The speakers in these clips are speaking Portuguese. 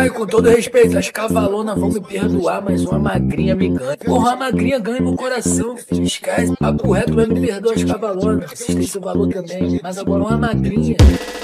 Ai, com todo respeito, as cavalonas vão me perdoar, mas uma magrinha me ganha. Porra, a magrinha ganha meu coração, filho. Esquece. Papo reto, mas me perdoa as cavalonas. Vocês têm seu valor também, mas agora uma magrinha.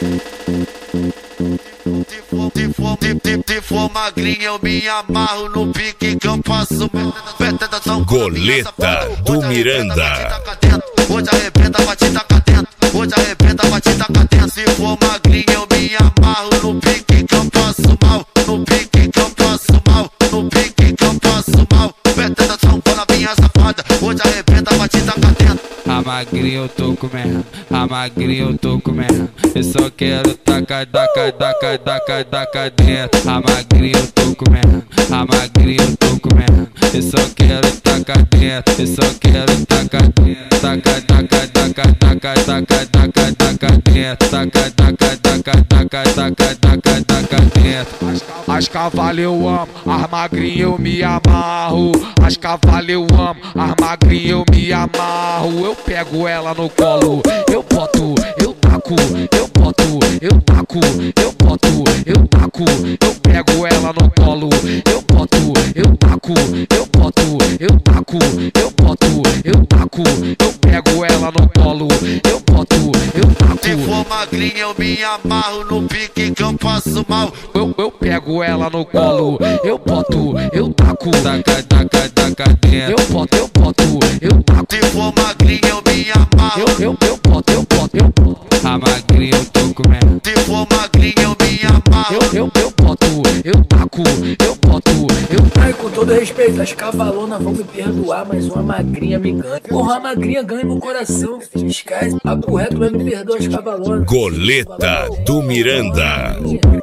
Se for magrinha, eu me amarro no pique que eu faço. Goleta do Miranda. Hoje arrebenta, bate, taca dentro. Hoje arrebenta, bate, taca dentro. Se for magrinha, eu me amarro no pique que eu faço mal. No pique que eu faço mal. No pique que eu faço mal. Presta atenção com a minha safada. Hoje arrebenta, bate, taca dentro. A magrinha eu tô comendo, a magrinha eu tô comendo. Eu só quero taca, taca, taca, taca, taca dentro. A magrinha eu tô comendo, a magrinha eu tô comendo. Eu só quero taca dentro, eu só quero taca dentro. Taca, taca, taca, taca, taca, taca, taca dentro. Taca, taca, taca, taca, taca, taca, taca dentro. As cavalas eu amo, as magrinhas eu me amarro. As cavalas eu amo, as magrinhas eu me amarro. Eu pego ela no colo, eu boto, eu taco, eu boto, eu taco, eu boto, eu taco. Eu pego ela no colo, eu boto, eu taco, eu boto, eu taco, eu boto, eu taco. Eu pego ela no colo, eu boto, eu taco. Se for magrinha, eu me amarro no pique que eu faço mal. Eu pego ela no colo, eu boto, eu taco. Taca, taca, taca dentro. Eu boto, eu taco. Se for magrinha, eu me amarro. Eu boto, eu boto. A magrinha eu tô comendo. Se for magrinha, eu me amarro. Eu boto, eu taco, eu boto, eu. Ai, com todo respeito, as cavalonas vão me perdoar, mas uma magrinha me ganha. Porra, a magrinha ganha meu coração, filho. Esquece. Papo reto, mas me perdoa as cavalonas. Goleta do Miranda.